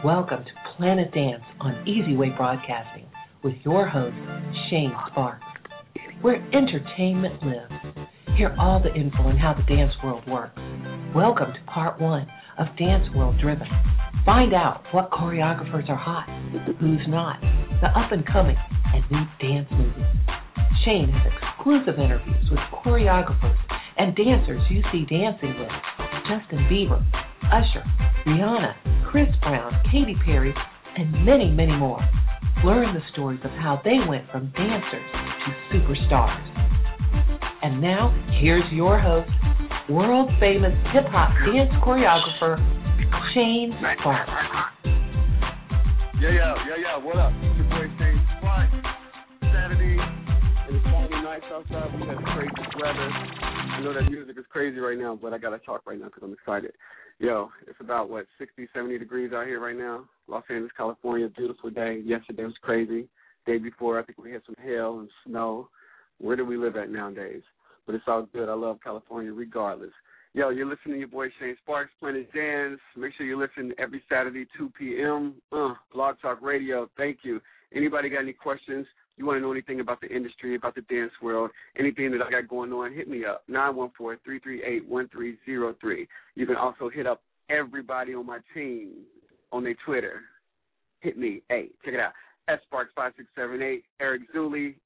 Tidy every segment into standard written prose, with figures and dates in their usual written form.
Welcome to Planet Dance on Easy Way Broadcasting with your host, Shane Sparks, where entertainment lives. Hear all the info on how the dance world works. Welcome to part 1 of Dance World Driven. Find out what choreographers are hot, who's not, the up-and-coming, and new dance movies. Shane has exclusive interviews with choreographers and dancers you see dancing with Justin Bieber, Usher, Rihanna, Chris Brown, Katy Perry, and many, many more. Learn the stories of how they went from dancers to superstars. And now, here's your host, world-famous hip-hop dance choreographer, Shane Sparks. Yeah, what up? It's your boy Shane Sparks. Saturday, and it's Saturday night outside. We have crazy weather. I know that music is crazy right now, but I got to talk right now because I'm excited. Yo, it's about, 60, 70 degrees out here right now. Los Angeles, California, beautiful day. Yesterday was crazy. Day before, I think we had some hail and snow. Where do we live at nowadays? But it's all good. I love California regardless. Yo, you're listening to your boy Shane Sparks, Planet Dance. Make sure you listen every Saturday, 2 p.m. Blog Talk Radio. Thank you. Anybody got any questions? You want to know anything about the industry, about the dance world, anything that I got going on, hit me up, 914-338-1303. You can also hit up everybody on my team on their Twitter. Hit me. Hey, check it out. Sparks5678, Eric Zuley,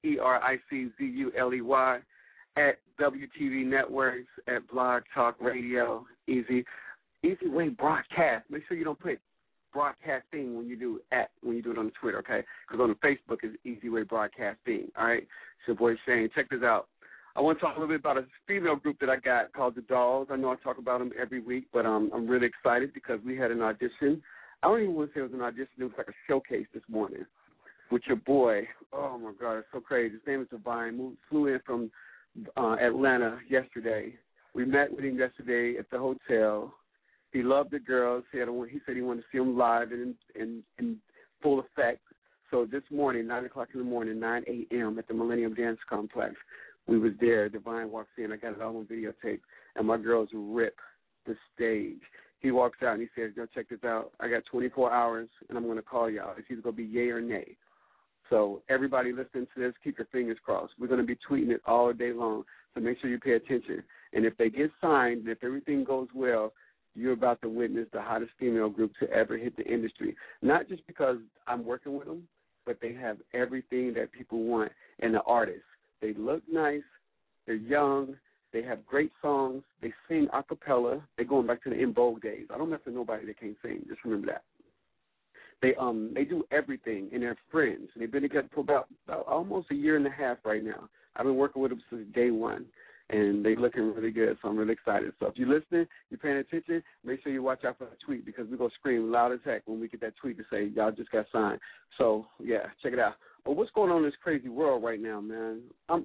ERICZULEY, at WTV Networks, at Blog Talk Radio, Easy Way Broadcast. Make sure you don't put broadcasting when you do it on Twitter, okay? Because on the Facebook is Easy Way Broadcasting, all right? It's your boy Shane. Check this out. I want to talk a little bit about a female group that I got called The Dolls. I know I talk about them every week, but I'm really excited because we had an audition. I don't even want to say it was an audition. It was like a showcase this morning with your boy. Oh, my God, it's so crazy. His name is Divine. Flew in from Atlanta yesterday. We met with him yesterday at the hotel. He loved the girls. He said he wanted to see them live and in full effect. So this morning, 9 o'clock in the morning, 9 a.m. at the Millennium Dance Complex, we was there. Divine walks in. I got it all on videotape, and my girls rip the stage. He walks out, and he says, yo, check this out. I got 24 hours, and I'm going to call y'all. It's either going to be yay or nay. So everybody listening to this, keep your fingers crossed. We're going to be tweeting it all day long, so make sure you pay attention. And if they get signed, if everything goes well, you're about to witness the hottest female group to ever hit the industry. Not just because I'm working with them, but they have everything that people want in the artists. They look nice. They're young. They have great songs. They sing a cappella. They're going back to the En Vogue days. I don't mess with nobody that can't sing. Just remember that. They do everything, and they're friends. They've been together for about almost a year and a half right now. I've been working with them since day one, and they're looking really good, so I'm really excited. So if you're listening, you're paying attention, make sure you watch out for the tweet because we're going to scream loud as heck when we get that tweet to say, y'all just got signed. So, yeah, check it out. But what's going on in this crazy world right now, man?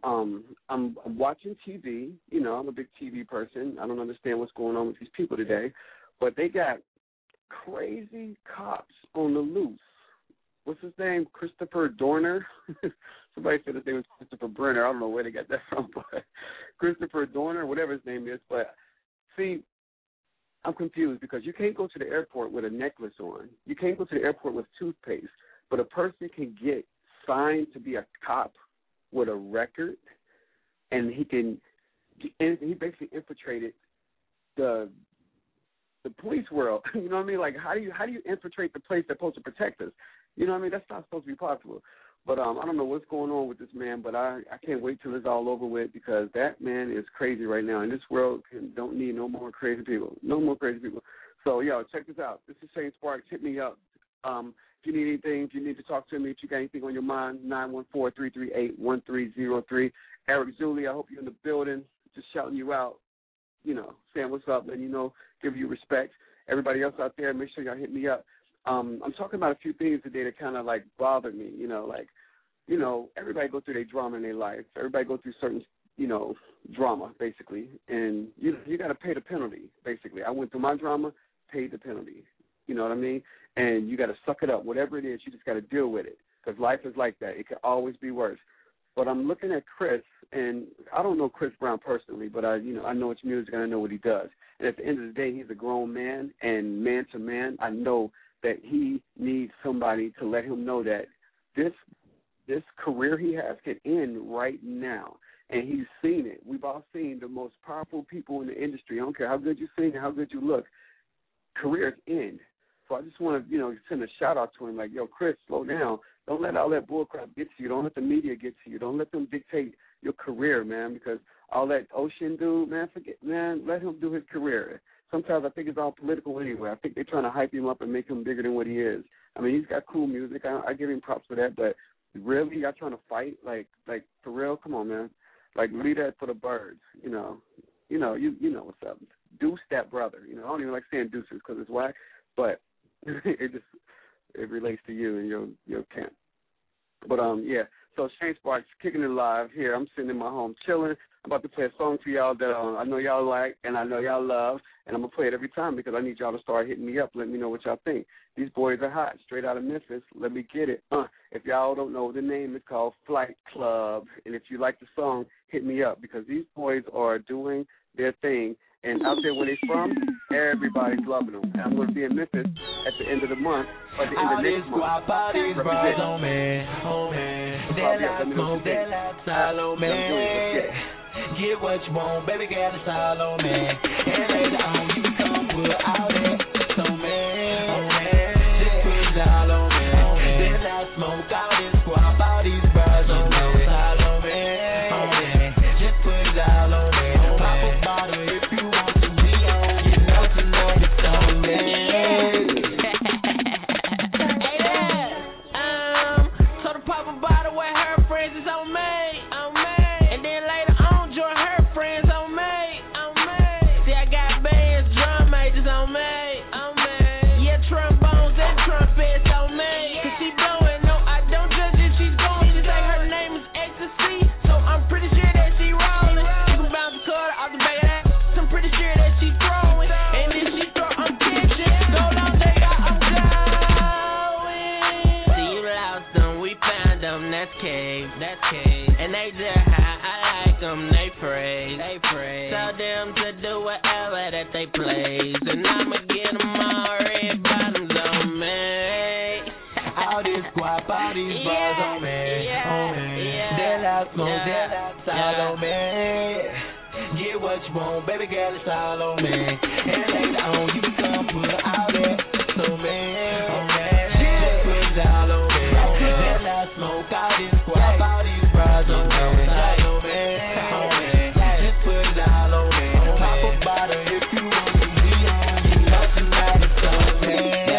I'm watching TV. You know, I'm a big TV person. I don't understand what's going on with these people today, but they got crazy cops on the loose. What's his name? Christopher Dorner? Somebody said his name was Christopher Brenner. I don't know where they got that from, but Christopher Dorner, whatever his name is. But, see, I'm confused because you can't go to the airport with a necklace on. You can't go to the airport with toothpaste. But a person can get signed to be a cop with a record, and he basically infiltrated the police world. You know what I mean? Like, how do you infiltrate the place that's supposed to protect us? You know what I mean? That's not supposed to be possible. But I don't know what's going on with this man, but I can't wait till it's all over with because that man is crazy right now. And this world don't need no more crazy people. No more crazy people. So, check this out. This is Shane Sparks. Hit me up. If you need anything, if you need to talk to me, if you got anything on your mind, 914-338-1303. Eric Zuley, I hope you're in the building. Just shouting you out. Saying what's up, and, give you respect. Everybody else out there, make sure y'all hit me up. I'm talking about a few things today that kind of, bothered me, everybody go through their drama in their life. Everybody go through certain, drama, basically, and you got to pay the penalty, basically. I went through my drama, paid the penalty, you know what I mean? And you got to suck it up. Whatever it is, you just got to deal with it because life is like that. It can always be worse. But I'm looking at Chris, and I don't know Chris Brown personally, but I know his music and I know what he does. And at the end of the day, he's a grown man, and man to man, I know that he needs somebody to let him know that this career he has can end right now. And he's seen it. We've all seen the most powerful people in the industry. I don't care how good you sing and how good you look, careers end. So I just want to, send a shout-out to him like, yo, Chris, slow down. Don't let all that bullcrap get to you. Don't let the media get to you. Don't let them dictate your career, man, because all that Ocean dude, let him do his career. Sometimes I think it's all political anyway. I think they're trying to hype him up and make him bigger than what he is. I mean, he's got cool music. I give him props for that, but really, y'all trying to fight? Like for real? Come on, man. Like, leave that for the birds, you know what's up. Deuce that brother. I don't even like saying deuces because it's whack, but it relates to you and your camp. But, yeah, so Shane Sparks kicking it live here. I'm sitting in my home chilling. I'm about to play a song for y'all that I know y'all like and I know y'all love, and I'm going to play it every time because I need y'all to start hitting me up. Let me know what y'all think. These boys are hot, straight out of Memphis. Let me get it. If y'all don't know, the name is called Flight Club, and if you like the song, hit me up because these boys are doing their thing. And out there where they're from, everybody's loving them. And I'm going to be in Memphis at the end of the month, or the end of next month. Get what you want, baby girl, it's all on me. And later on, you come put all that on me. Just put it all on me. Then I smoke all this squab, all these bras on me. It's all on me. Just put it all on me. Pop a bottle if you want to be on. You know tonight it's on me. Hey there, so to pop a bottle with her friends is on me. And then later on, join her friends on me. See, I got bands, drum majors on me. Yeah, trombones and trumpets on me. Cause she blowing, no, I don't judge it, she's going. She say her name is Ecstasy, so I'm pretty sure that she rolling. You can bounce the quarter off the back of that. I'm pretty sure that she throwing. And if she throw, I'm catching. Go long, they got, I'm going. See, you lost them, we found them, that's cave. And they just high, I like them, they praise. Tell them to do whatever that they please. And I'ma get them all red bottoms on me. All this guap, all these bars on me. That I smoke, that outside on me. Get what you want, baby girl, it's all on me. And later on, you can come put all that on me. Just put it all on me. That I smoke, all this guap, all these bars on me. Just put it all on me. Pop a bottle if you want to be on. You know tonight it's on me.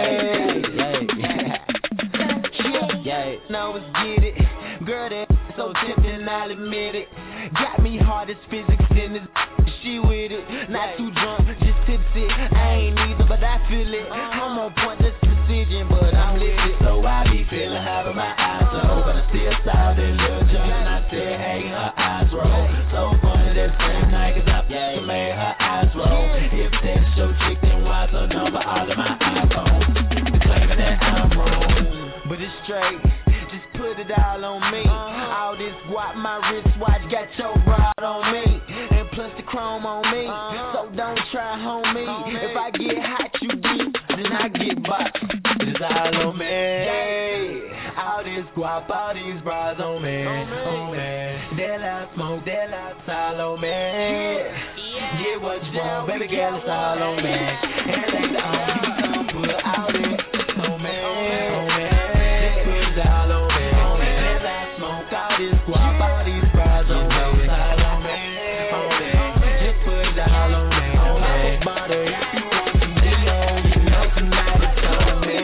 Now let's get it. Girl, that so tempting, I'll admit it. Got me hard as physics in this. She with it. Not too drunk, just tipsy. I ain't either, but I feel it. I'm on point, that's precision, but I'm lifted. So I be feeling high with my eyes low. But I still saw that little junk and I said, hey, her eyes roll. So funny that same night, cause I made her eyes roll. If that's your chick, then why's her number all of my iPhones? Claiming that I'm wrong, but it's straight. Just put it all on me. All this guap, my wristwatch got your broad on me. And plus the chrome on me. So don't try, homie. If I get hot, you get, then I get boxed. It's all on me. All this guap, all these bras on me. That I smoke, that I all on me. Get what you want, baby girl, it's all on me. And later on, you come put all this on me. Just put it all on me. That I smoke, all this guap, all these bras on me. It's all on me. Just put it all on me. Pop a bottle if you want to be on. You know tonight it's on me.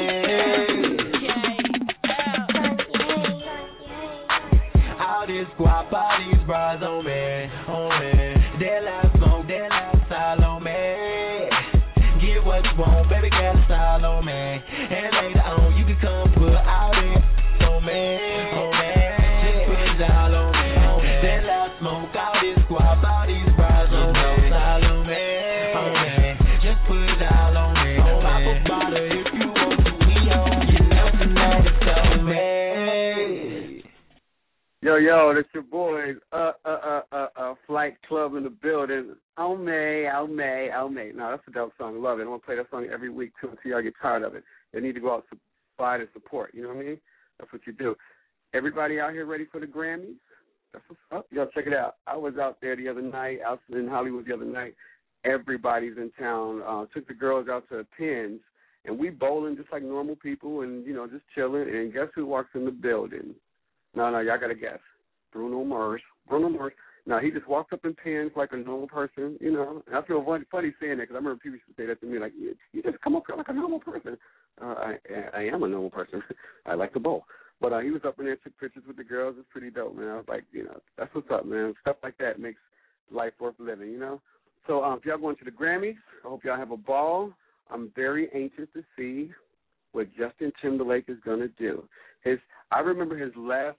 All this guap, all these bras on me. That I smoke, that I all on me. Get what you want, baby girl, it's all on me. And later on, you can come put all that on me. Just put it all on me. That I smoke, all this guap, all these bras on me. It's all on me. Just put it all on me. Pop a bottle if you want to be on. You know tonight it's on me. Yo, this your boy, Flight Club in the building. Oh, May. No, that's a dope song. I love it. I'm going to play that song every week, too, until y'all get tired of it. They need to go out, supply and support. You know what I mean? That's what you do. Everybody out here ready for the Grammys? That's what's up. Y'all check it out. I was out there the other night, out in Hollywood the other night. Everybody's in town. Took the girls out to Penn's, and we bowling just like normal people and, you know, just chilling. And guess who walks in the building? No, y'all got to guess. Bruno Mars. No, he just walked up in Penn's like a normal person, you know. And I feel funny saying that because I remember people used to say that to me, like, you just come up here like a normal person. I am a normal person. I like to bowl. But he was up in there, took pictures with the girls. It's pretty dope, man. I was like, you know, that's what's up, man. Stuff like that makes life worth living, you know. So if y'all going to the Grammys, I hope y'all have a ball. I'm very anxious to see what Justin Timberlake is going to do. I remember his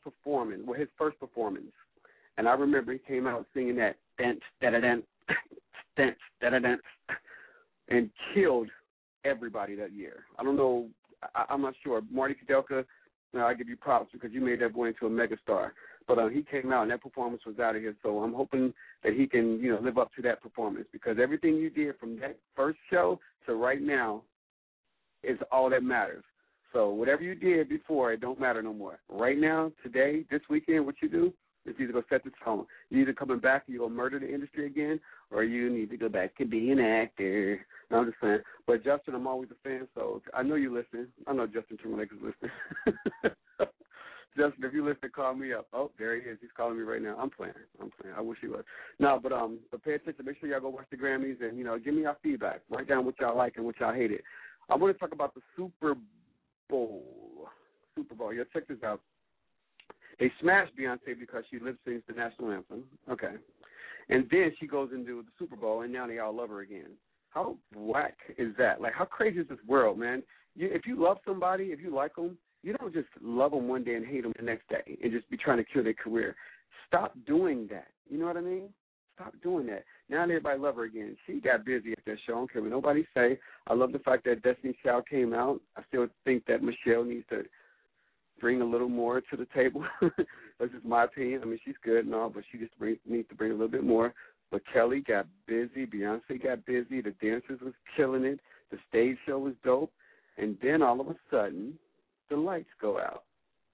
first performance. And I remember he came out singing that dance, da-da-dance, dance, da-da-dance, and killed everybody that year. I don't know. I'm not sure. Marty Kudelka, I give you props because you made that boy into a megastar. But he came out, and that performance was out of here. So I'm hoping that he can, you know, live up to that performance because everything you did from that first show to right now is all that matters. So whatever you did before, it don't matter no more. Right now, today, this weekend, what you do, it's either going to set the tone. You're either coming back and you're going to murder the industry again, or you need to go back to being an actor. No, I'm just saying. But, Justin, I'm always a fan, so I know you listen. I know Justin Timberlake is listening. Justin, if you listen, call me up. Oh, there he is. He's calling me right now. I'm playing. I wish he was. No, but pay attention. Make sure y'all go watch the Grammys and, you know, give me your feedback. Write down what y'all like and what y'all hated. I want to talk about the Super Bowl. Yeah, check this out. They smashed Beyonce because she lip-syncs the national anthem. Okay. And then she goes into the Super Bowl, and now they all love her again. How whack is that? Like, how crazy is this world, man? If you love somebody, if you like them, you don't just love them one day and hate them the next day and just be trying to kill their career. Stop doing that. You know what I mean? Stop doing that. Now everybody love her again. She got busy at that show. I don't care what nobody say. I love the fact that Destiny's Child came out. I still think that Michelle needs to bring a little more to the table. That's just my opinion. I mean, she's good and all, but she just needs to bring a little bit more. But Kelly got busy. Beyonce got busy. The dancers was killing it. The stage show was dope. And then all of a sudden, the lights go out.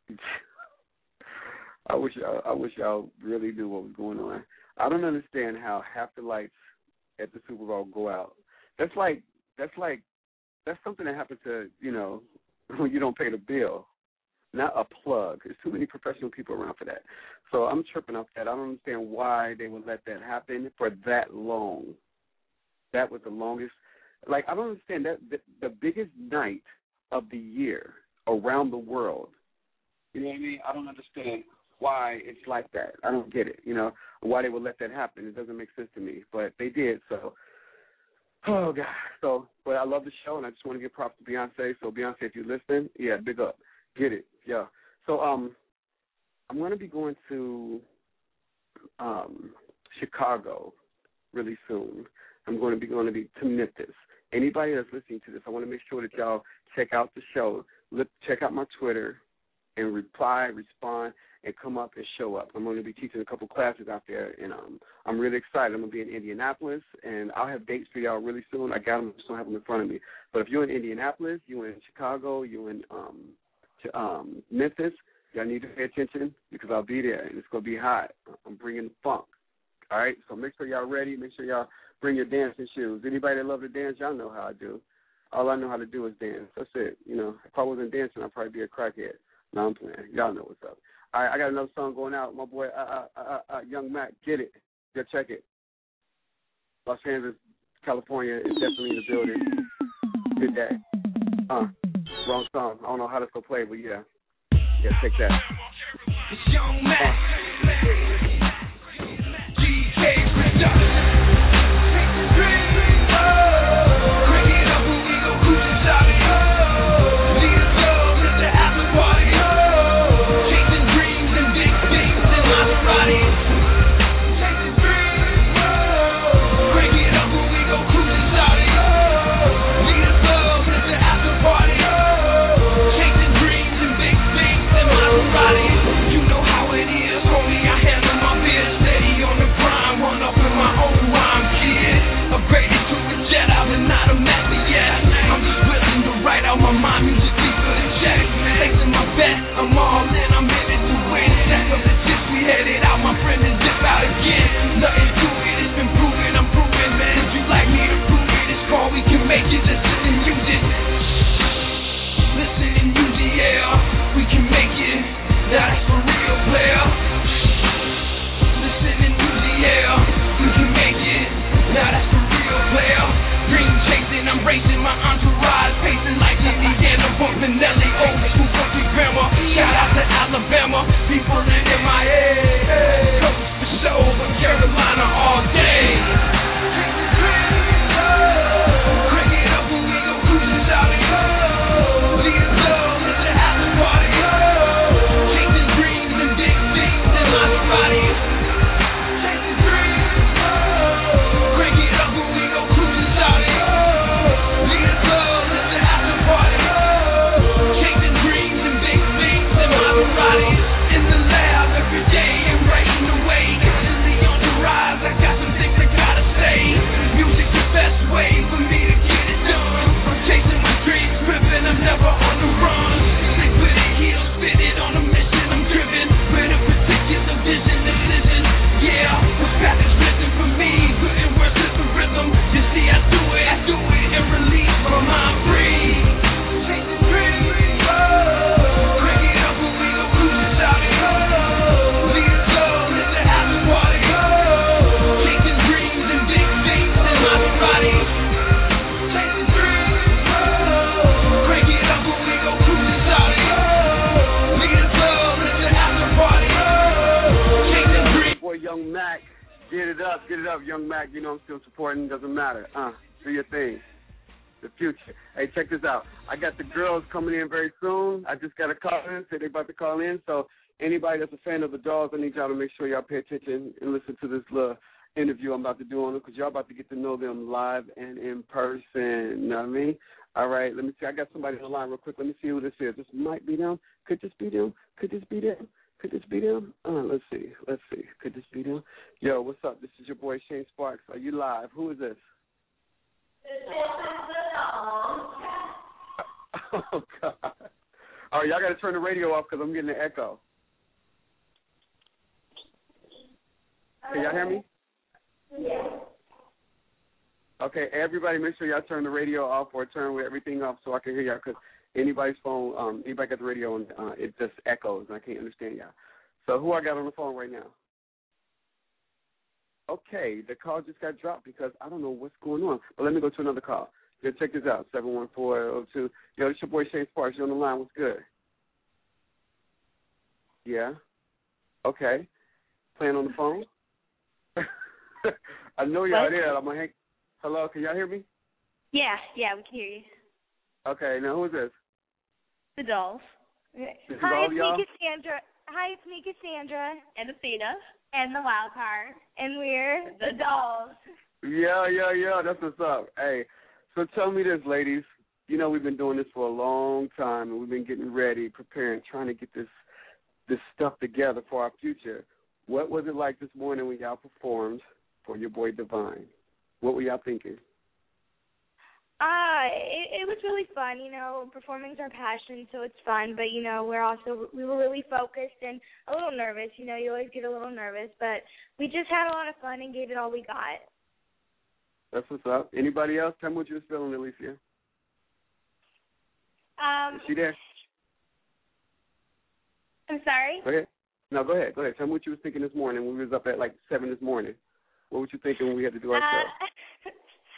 I wish y'all really knew what was going on. I don't understand how half the lights at the Super Bowl go out. That's something that happens to, you know, when you don't pay the bill. Not a plug. There's too many professional people around for that. So I'm tripping off that. I don't understand why they would let that happen for that long. That was the longest. Like, I don't understand that the biggest night of the year around the world. You know what I mean? I don't understand why it's like that. I don't get it, you know, why they would let that happen. It doesn't make sense to me, but they did. So, oh, God. So, but I love the show, and I just want to give props to Beyonce. So, Beyonce, if you're listening, yeah, big up. Get it, yeah. So I'm going to be going to Chicago really soon. I'm going to be to Memphis. Anybody that's listening to this, I want to make sure that y'all check out the show. Check out my Twitter and respond, and come up and show up. I'm going to be teaching a couple classes out there, and I'm really excited. I'm going to be in Indianapolis, and I'll have dates for y'all really soon. I got them, just don't have them in front of me. But if you're in Indianapolis, you're in Chicago, you're in Memphis, y'all need to pay attention because I'll be there, and it's going to be hot. I'm bringing funk. All right? So make sure y'all ready. Make sure y'all bring your dancing shoes. Anybody that love to dance, y'all know how I do. All I know how to do is dance. That's it. You know, if I wasn't dancing, I'd probably be a crackhead. No, I'm playing. Y'all know what's up. All right, I got another song going out. My boy, Young Mac, get it. Go check it. Los Angeles, California is definitely in the building. Good day. Wrong song. I don't know how this will play, but yeah. Yeah, take that. It's Young Mac. GK Production. You know how it is, homie. I handle my my music deeper than checks. Placing my bet, I'm all in, I'm in it to win. Check up the chips, we headed out, my friend, and dip out again. Nothing to it, it's been proven, I'm proving, man. Would you like me to prove it? It's called we can make it, just listen and use it. Listen and use it, yeah. We can make it, that's for real, player. Listen and use it, yeah. We can make it, now that's for real, player. Dream chasing, I'm racing, my entourage pacing like Indiana, bumping Nelly, old school country grammar. Shout out to Alabama, people in my head. Coast for show, but Carolina all day. Crank it up when we go cruising, shout it. Lead it low, let your after party. Chasing dreams and big things in Maserati. Chasing dreams. Crank it up when we go cruising, shout it. Lead it low, let your after party. Chasing dreams and big things in Maserati. In the lab every day and writing away. Constantly on the rise, I got some things I gotta say. Music's the best way for me to get it done. I'm chasing my dreams, driven, I'm never on the run. Stick with it, heel, spit it on a mission, I'm driven. With a particular vision and vision. Yeah, this path is written for me. Putting words to the rhythm. You see, I do it and release my mind free. Chasing dreams. Crank it up when we go cruising, shout it. Lead it slow, let the after party. Chasing dreams and big things in Maserati. Chasing dreams. Crank it up when we go cruising, shout it. Lead it slow, let the after party. Chasing dreams. Boy, Young Mac, get it up, Young Mac. You know I'm still supporting, doesn't matter. Do your thing. The future. Hey, check this out. I got the girls coming in very soon. I just got a call in, said they about to call in. So anybody that's a fan of the Dolls, I need y'all to make sure y'all pay attention and listen to this little interview I'm about to do on them, because y'all about to get to know them live and in person. You know what I mean? All right, let me see. I got somebody on the line real quick. Let me see who this is. This might be them. Could this be them? Could this be them? Could this be them? Let's see. Could this be them? Yo, what's up? This is your boy Shane Sparks. Are you live? Who is this? Oh, God. All right, y'all got to turn the radio off because I'm getting an echo. Can y'all hear me? Yeah. Okay, everybody make sure y'all turn the radio off or turn everything off so I can hear y'all, because anybody's phone, anybody got the radio on, it just echoes and I can't understand y'all. So who I got on the phone right now? Okay, the call just got dropped because I don't know what's going on. But let me go to another call. Yeah, check this out, 71402. Yo, it's your boy Shane Sparks. You on the line. What's good? Yeah? Okay. Playing on the phone? I know y'all there. I'm going to hello, can y'all hear me? Yeah, we can hear you. Okay, now who is this? The Dolls. Hi, it's me, Cassandra. Hi, it's me, Cassandra. And Athena. And the wild card. And we're the Dolls. Yeah, that's what's up. Hey, so tell me this, ladies. You know we've been doing this for a long time, and we've been getting ready, preparing, trying to get this stuff together for our future. What was it like this morning when y'all performed for your boy Divine? What were y'all thinking? It was really fun. You know, performing's our passion, so it's fun. But, you know, we were really focused and a little nervous. You know, you always get a little nervous. But we just had a lot of fun and gave it all we got. That's what's up. Anybody else? Tell me what you was feeling, Alicia. Is she there? I'm sorry? Go ahead. No, go ahead. Tell me what you was thinking this morning when we was up at like 7 this morning. What were you thinking when we had to do our show?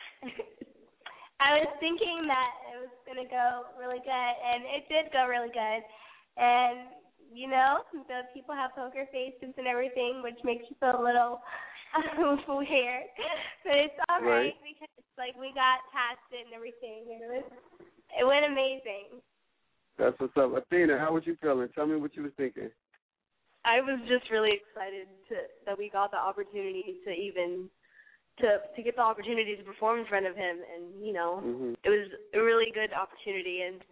I was thinking that it was going to go really good, and it did go really good. And, you know, the people have poker faces and everything, which makes you feel a little weird. But it's all right because, like, we got past it and everything. And it went amazing. That's what's up. Athena, how was you feeling? Tell me what you was thinking. I was just really excited that we got the opportunity to even to get the opportunity to perform in front of him, and you know, It was a really good opportunity, and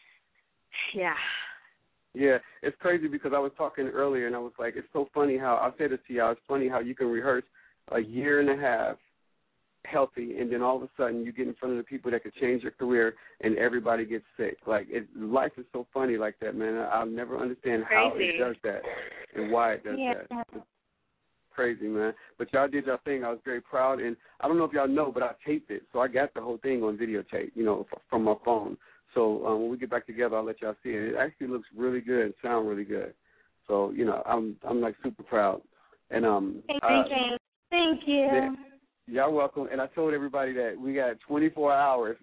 yeah, it's crazy because I was talking earlier, and I was like, it's so funny how I said it to y'all. It's funny how you can rehearse a year and a half healthy, and then all of a sudden you get in front of the people that could change your career, and everybody gets sick. Like, life is so funny like that, man. I'll never understand how it does that and why it does that. It's crazy, man. But y'all did your thing. I was very proud, and I don't know if y'all know, but I taped it, so I got the whole thing on videotape, from my phone. So when we get back together, I'll let y'all see it. It actually looks really good and sound really good. So, I'm like super proud. And Thank you. Y'all welcome. And I told everybody that we got 24 hours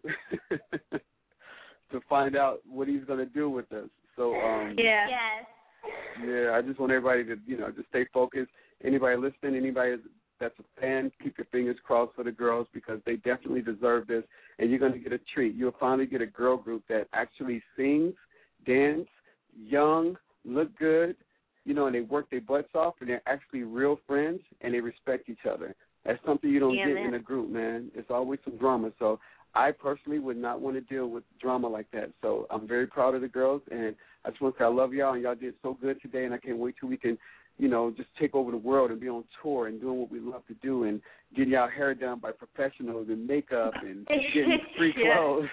to find out what he's going to do with us. So, Yes. Yeah, I just want everybody to, just stay focused. Anybody listening, anybody that's a fan, keep your fingers crossed for the girls because they definitely deserve this. And you're going to get a treat. You'll finally get a girl group that actually sings, dance, young, look good, and they work their butts off, and they're actually real friends, and they respect each other. That's something you don't get in a group, man. It's always some drama. So I personally would not want to deal with drama like that. So I'm very proud of the girls, and I just want to say I love y'all, and y'all did so good today, and I can't wait till we can, just take over the world and be on tour and doing what we love to do and getting y'all hair done by professionals and makeup and getting free clothes.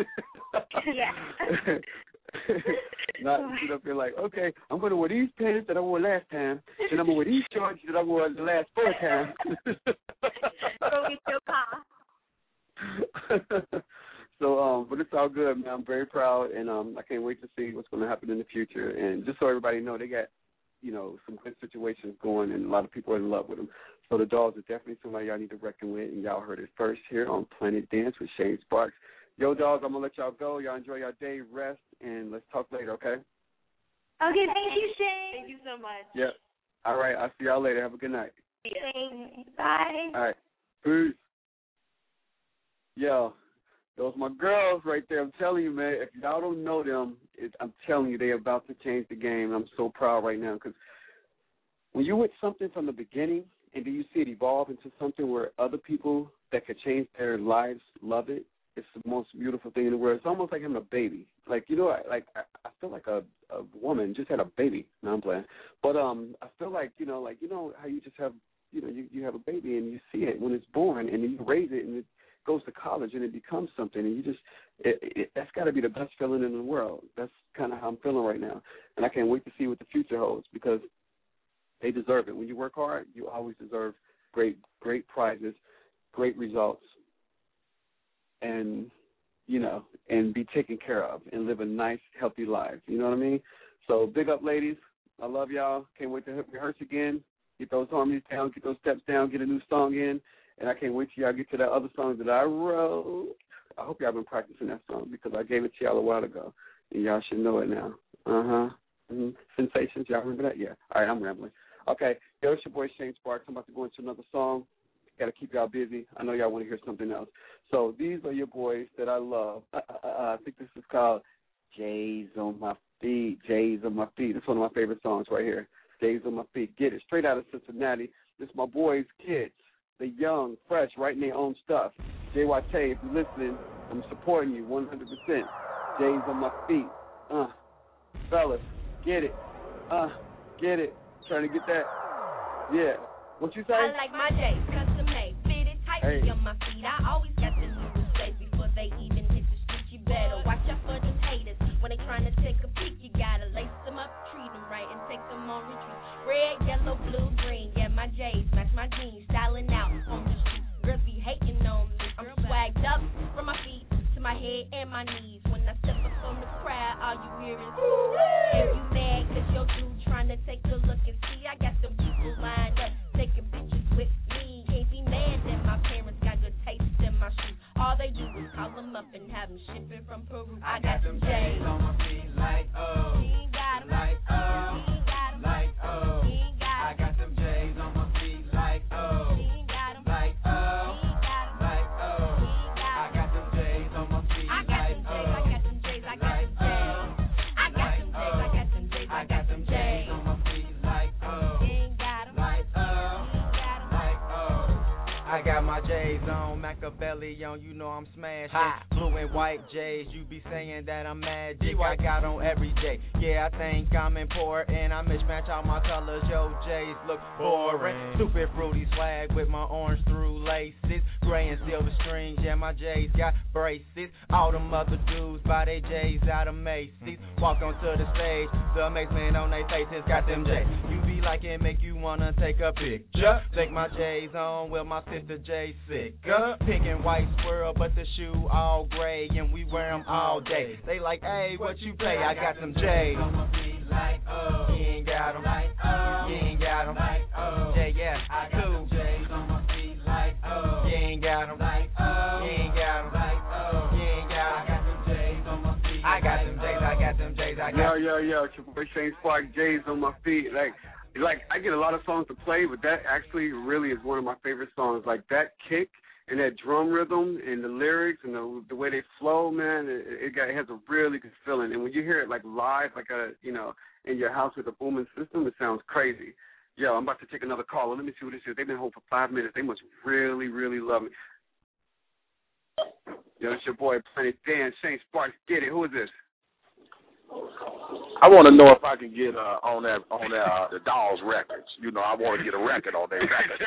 Not sit up there like, okay, I'm going to wear these pants that I wore last time, and I'm going to wear these shorts that I wore the last 4 times. Go get your car. So, but it's all good, man. I'm very proud, and I can't wait to see what's going to happen in the future. And just so everybody know, they got, some good situations going, and a lot of people are in love with them. So the Dolls are definitely somebody y'all need to reckon with, and y'all heard it first here on Planet Dance with Shane Sparks. Yo, Dolls, I'm going to let y'all go. Y'all enjoy your day, rest, and let's talk later, okay? Okay, thank you, Shane. Thank you so much. Yep. All right, I'll see y'all later. Have a good night. Thanks. Bye. All right. Peace. Yo, those my girls right there. I'm telling you, man, if y'all don't know them, I'm telling you, they're about to change the game. I'm so proud right now because when you're with something from the beginning and then you see it evolve into something where other people that could change their lives love it, it's the most beautiful thing in the world. It's almost like having a baby. Like, I feel like a woman just had a baby. No, I'm playing. But I feel like, how you just have, you have a baby and you see it when it's born and then you raise it and it goes to college and it becomes something. And you just, that's got to be the best feeling in the world. That's kind of how I'm feeling right now. And I can't wait to see what the future holds because they deserve it. When you work hard, you always deserve great prizes, great results. And, and be taken care of and live a nice, healthy life. You know what I mean? So big up, ladies. I love y'all. Can't wait to rehearse again, get those harmonies down, get those steps down, get a new song in. And I can't wait till y'all get to that other song that I wrote. I hope y'all been practicing that song because I gave it to y'all a while ago. And y'all should know it now. Sensations, y'all remember that? Yeah. All right, I'm rambling. Okay, yo, it's your boy Shane Sparks. I'm about to go into another song. Got to keep y'all busy. I know y'all want to hear something else. So these are your boys that I love. I think this is called J's on My Feet. J's on My Feet. It's one of my favorite songs right here. J's on My Feet. Get it. Straight out of Cincinnati. This my boys, kids. They young, fresh, writing their own stuff. JYT, if you're listening, I'm supporting you 100%. J's on My Feet. Fellas, get it. Get it. Trying to get that. Yeah. What you say? I like my J's custom made, fitted tightly on my feet. I always got the newest place before they even hit the street. You better watch out for them haters when they trying to take a peek. You gotta lace them up, treat them right, and take them on retreat. Red, yellow, blue, green. Yeah, my J's match my jeans, styling out on the street. Girls be hating on me. I'm swagged up from my feet to my head and my knees. When I step up on the crowd, all you hear is ooh. And you mad 'cause your dude trying to take a look and see. I got them people lined up. Taking pictures with me. Can't be mad that my parents got good taste in my shoes. All they do is call them up and have them shipping from Peru. I got them J's on my feet like oh. He ain't got them like oh. He ain't got them like oh. He ain't got them I got them J's on my feet like oh. He ain't got them like oh. He ain't got them like oh. He ain't got I got them J's on my feet I got like them oh. J's, I got them J's, I got them J's. I got them J's, I got them J's, I got them J's on my feet like oh. He ain't got them like oh. He ain't got them like oh. I got my J's on, Machiavelli on, you know I'm smashing. Blue and white J's, you be saying that I'm magic. I got on every J. Yeah, I think I'm important. I mismatch all my colors. Yo, J's look boring. Stupid fruity swag with my orange through laces. Gray and silver strings, yeah, my J's got braces. All them other dudes buy their J's out of Macy's. Walk onto the stage, the amazement on their faces got them J's. You be like it, make you wanna take a picture. Take my J's on with my sister J sicker. Pink and white swirl, but the shoe all gray, and we wear them all day. They like, hey, what you pay? I got them J's. Like, oh, you ain't got them. Like, oh, you ain't got them. Like, oh, yeah, I got them J's on my feet. Like, oh, you ain't got them. Like, oh, you ain't got them. Like, oh, you ain't got them. I got them J's on my feet. I got them J's. I got them J's. I got them. Yo, it's your boy Shane Sparks, J's on my feet. Like I get a lot of songs to play, but that actually really is one of my favorite songs. Like that kick and that drum rhythm and the lyrics and the way they flow, man, it has a really good feeling. And when you hear it like live, like in your house with a booming system, it sounds crazy. Yo, I'm about to take another call. Let me see what this is. They've been home for 5 minutes. They must really, really love me. Yo, it's your boy Planet Dan, Shane Sparks. Get it. Who is this? I want to know if I can get on the Dolls records. You know, I want to get a record on their record.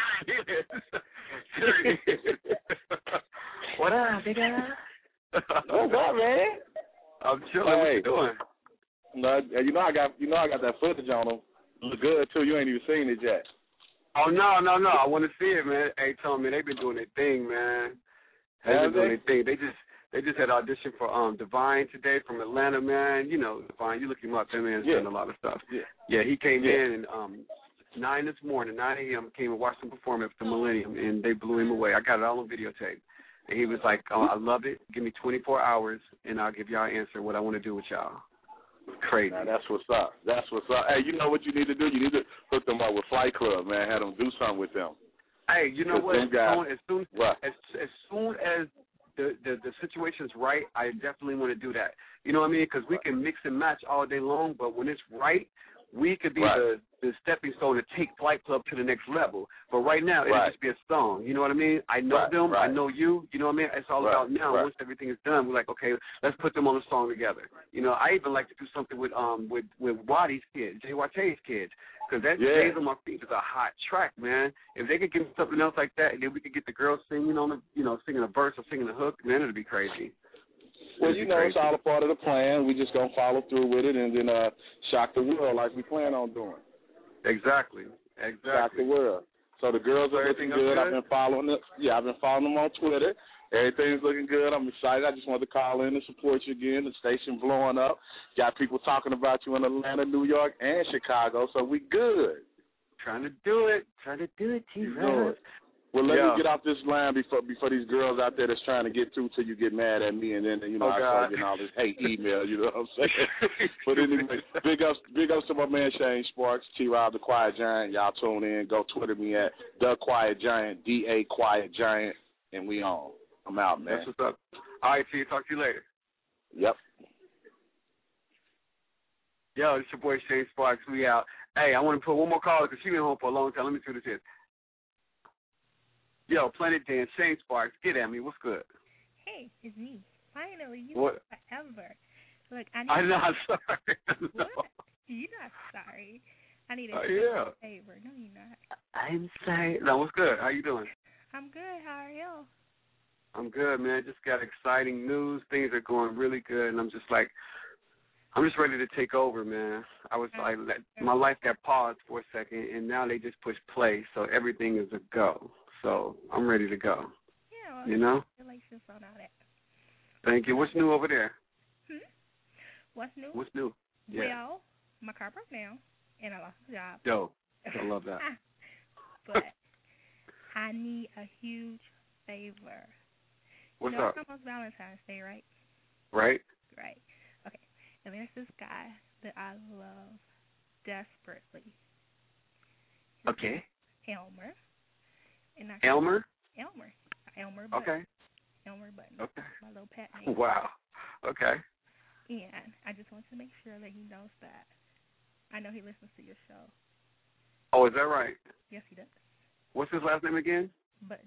What up, nigga? What's up, man? I'm chilling. Hey. What you doing? No, I got that footage on them. Look good too. You ain't even seen it yet. Oh no! I want to see it, man. Hey, Tom, man, they've been doing their thing, man. They've been doing their thing. They just had audition for Divine today from Atlanta, man. You know Divine. You look him up. That man's doing a lot of stuff. Yeah, he came in and 9 this morning, 9 a.m. came and watched him perform at the Millennium, and they blew him away. I got it all on videotape. And he was like, oh, I love it. Give me 24 hours, and I'll give y'all an answer what I want to do with y'all. Crazy. Now, that's what's up. That's what's up. Hey, you know what you need to do? You need to hook them up with Flight Club, man. Have them do something with them. Hey, you know what? As soon as the situation's right, I definitely want to do that. You know what I mean? Because we can mix and match all day long, but when it's right, we could be the stepping stone to take Flight Club to the next level. But right now, it'll just be a song. You know what I mean? I know them. I know you. You know what I mean? It's all about now. Once everything is done, we're like, okay, let's put them on a song together. You know, I even like to do something with Waddy's kids, JYT's kids, because that J's on My Feet is a hot track, man. If they could get something else like that, and then we could get the girls singing on the, singing a verse or singing a hook, man, it'd be crazy. Well, it's all a part of the plan. We just gonna follow through with it and then shock the world like we plan on doing. Exactly. Shock the world. So the girls are looking good. I've been following them. Yeah, I've been following them on Twitter. Everything's looking good. I'm excited. I just wanted to call in and support you again. The station blowing up. Got people talking about you in Atlanta, New York, and Chicago. So we good. Trying to do it, T-Rose. Well, let me get off this line before these girls out there that's trying to get through till you get mad at me, and then I start getting all this hate email. You know what I'm saying? But anyway, big ups to my man Shane Sparks, T-Rob the Quiet Giant. Y'all tune in. Go Twitter me at The Quiet Giant, DA Quiet Giant, and we on. I'm out, man. That's what's up. All right, see you. Talk to you later. Yep. Yo, it's your boy Shane Sparks. We out. Hey, I want to put one more call because she been home for a long time. Let me see what this is. Yo, Planet Dan, Shane Sparks, get at me. What's good? Hey, it's me. Finally, what? Forever. Look, I'm not sorry. No. What? You're not sorry. I need a favor. No, you're not. I'm sorry. No, what's good? How you doing? I'm good. How are you? I'm good, man. Just got exciting news. Things are going really good, and I'm just ready to take over, man. I was my life got paused for a second, and now they just push play, so everything is a go. So I'm ready to go. Yeah, well, congratulations on all that. Thank you. What's new over there? What's new? What's new? Yeah. Well, my car broke down, and I lost the job. Yo, I love that. But I need a huge favor. What's up? It's almost Valentine's Day, right? Right. Right. Okay. And there's this guy that I love desperately. Okay. Elmer. Elmer? Elmer Button. Okay. Elmer Button. Okay. My little pet name. Wow. Okay. And I just want to make sure that he knows that. I know he listens to your show. Oh, is that right? Yes, he does. What's his last name again? Buttons.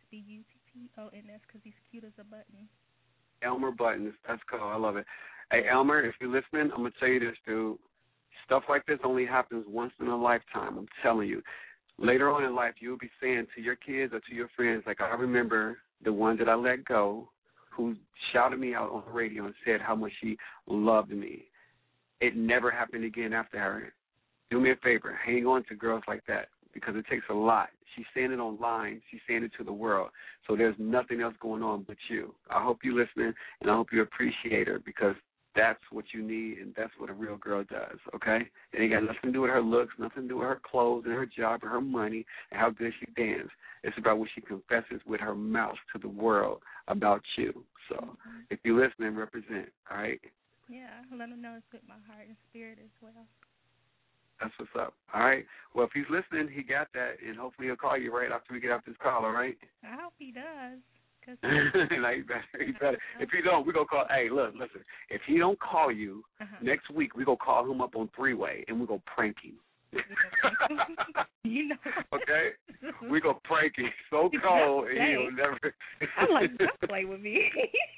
BUTTONS because he's cute as a button. Elmer Buttons. That's cool. I love it. Hey, Elmer, if you're listening, I'm going to tell you this, dude. Stuff like this only happens once in a lifetime. I'm telling you. Later on in life, you'll be saying to your kids or to your friends, like, I remember the one that I let go who shouted me out on the radio and said how much she loved me. It never happened again after her. Do me a favor. Hang on to girls like that because it takes a lot. She's saying it online. She's saying it to the world. So there's nothing else going on but you. I hope you're listening, and I hope you appreciate her because that's what you need, and that's what a real girl does, okay? It ain't got nothing to do with her looks, nothing to do with her clothes and her job and her money and how good she dances. It's about what she confesses with her mouth to the world about you. So if you're listening, represent, all right? Yeah, let him know it's with my heart and spirit as well. That's what's up. All right. Well, if he's listening, he got that, and hopefully he'll call you right after we get off this call, all right? I hope he does. No, he better. If he don't, we're going to call. Hey, look, listen. If he don't call you, next week we're going to call him up on three-way, and we're going to prank him. You know. Okay? We're going to prank him so cold, and he'll never. I'm like, don't play with me.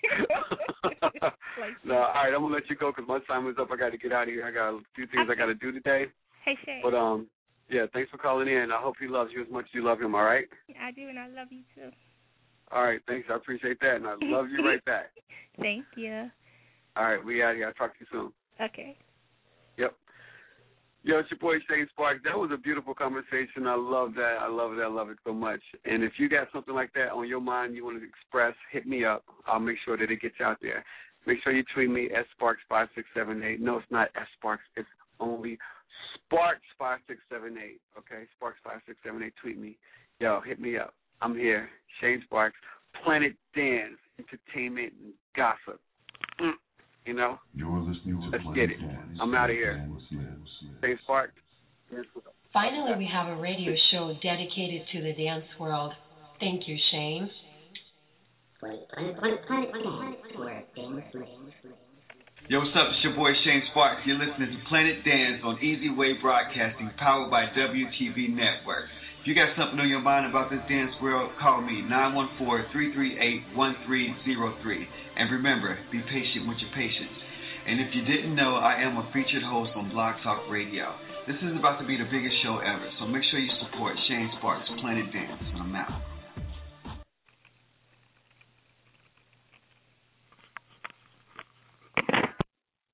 No, all right, I'm going to let you go because my time is up. I got to get out of here. I got a few things I got to do today. Hey, Shay. But, yeah, thanks for calling in. I hope he loves you as much as you love him, all right? I do, and I love you, too. All right, thanks. I appreciate that, and I love you right back. Thank you. All right, we out here. I'll talk to you soon. Okay. Yep. Yo, it's your boy Shane Sparks. That was a beautiful conversation. I love that. I love it. I love it so much. And if you got something like that on your mind you want to express, hit me up. I'll make sure that it gets out there. Make sure you tweet me at Sparks5678. No, it's not at Sparks. It's only Sparks5678. Okay, Sparks5678. Tweet me. Yo, hit me up. I'm here, Shane Sparks, Planet Dance, entertainment, and gossip. You know? You're listening to Let's Planet get it. Dance. I'm out of here. Shane Sparks. Finally, we have a radio show dedicated to the dance world. Thank you, Shane. Yo, what's up? It's your boy Shane Sparks. You're listening to Planet Dance on Easy Way Broadcasting, powered by WTV Network. If you got something on your mind about this dance world, call me, 914-338-1303. And remember, be patient with your patients. And if you didn't know, I am a featured host on Blog Talk Radio. This is about to be the biggest show ever, so make sure you support Shane Sparks' Planet Dance. I'm out.